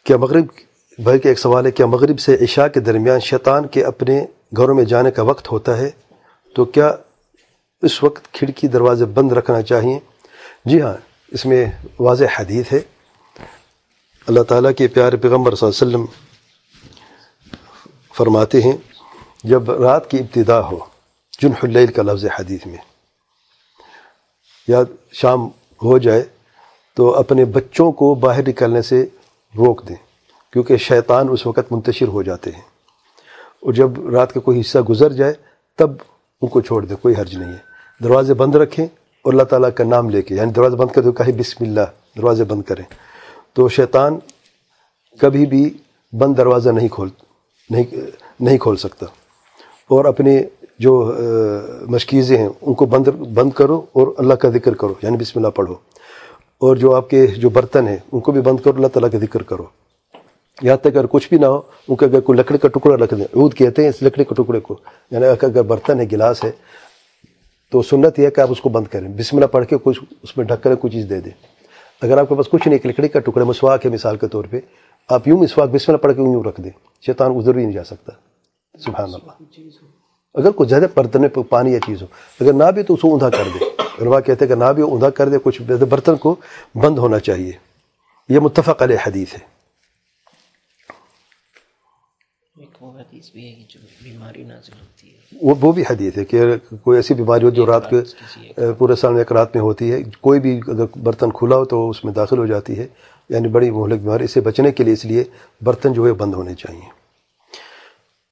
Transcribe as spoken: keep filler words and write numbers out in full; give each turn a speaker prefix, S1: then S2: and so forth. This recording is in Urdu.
S1: کیا مغرب بھائی کا ایک سوال ہے، کیا مغرب سے عشاء کے درمیان شیطان کے اپنے گھروں میں جانے کا وقت ہوتا ہے؟ تو کیا اس وقت کھڑکی دروازے بند رکھنا چاہیے؟ جی ہاں، اس میں واضح حدیث ہے۔ اللہ تعالیٰ کے پیارے پیغمبر صلی اللہ علیہ وسلم فرماتے ہیں جب رات کی ابتدا ہو، جنح اللیل کا لفظ حدیث میں، یا شام ہو جائے تو اپنے بچوں کو باہر نکلنے سے روک دیں، کیونکہ شیطان اس وقت منتشر ہو جاتے ہیں، اور جب رات کا کوئی حصہ گزر جائے تب ان کو چھوڑ دیں، کوئی حرج نہیں ہے۔ دروازے بند رکھیں اور اللہ تعالیٰ کا نام لے کے، یعنی دروازے بند کر دو، کہیں بسم اللہ، دروازے بند کریں، تو شیطان کبھی بھی بند دروازہ نہیں کھول نہیں نہیں کھول سکتا۔ اور اپنے جو مشکیزیں ہیں ان کو بند بند کرو اور اللہ کا ذکر کرو، یعنی بسم اللہ پڑھو، اور جو آپ کے جو برتن ہیں ان کو بھی بند کرو، اللہ تعالیٰ کا ذکر کرو، یہاں تک اگر کچھ بھی نہ ہو ان کو اگر کوئی لکڑی کا ٹکڑا رکھ دیں، عود کہتے ہیں اس لکڑی کے ٹکڑے کو، یعنی اگر برتن ہے، گلاس ہے، تو سنت یہ ہے کہ آپ اس کو بند کریں، بسم اللہ پڑھ کے کچھ اس میں ڈھک کر کوئی چیز دے دیں۔ اگر آپ کے پاس کچھ نہیں، ایک لکڑی کا ٹکڑا، مسواک ہے مثال کے طور پہ، آپ یوں مسواک بسم اللہ پڑھ کے یوں رکھ دیں، شیطان ادھر بھی نہیں جا سکتا۔ سبحان اللہ۔ اگر کچھ زیادہ برتن میں پانی یا چیز ہو، اگر نہ بھی تو اس کو اوندا کر دے، علماء کہتے ہیں کہ نہ بھی اوندا کر دے، کچھ برتن کو بند ہونا چاہیے، یہ متفق علیہ حدیث ہے۔
S2: وہ حدیث بھی ہے کہ جو بیماری نازل ہوتی ہے،
S1: وہ وہ بھی حدیث ہے کہ کوئی ایسی بیماری ہو جو رات کے پورے سال میں ایک رات میں ہوتی ہے، کوئی بھی اگر برتن کھلا ہو تو اس میں داخل ہو جاتی ہے، یعنی بڑی مہلک بیماری، اس سے بچنے کے لیے اس لیے برتن جو ہے بند ہونے چاہیے۔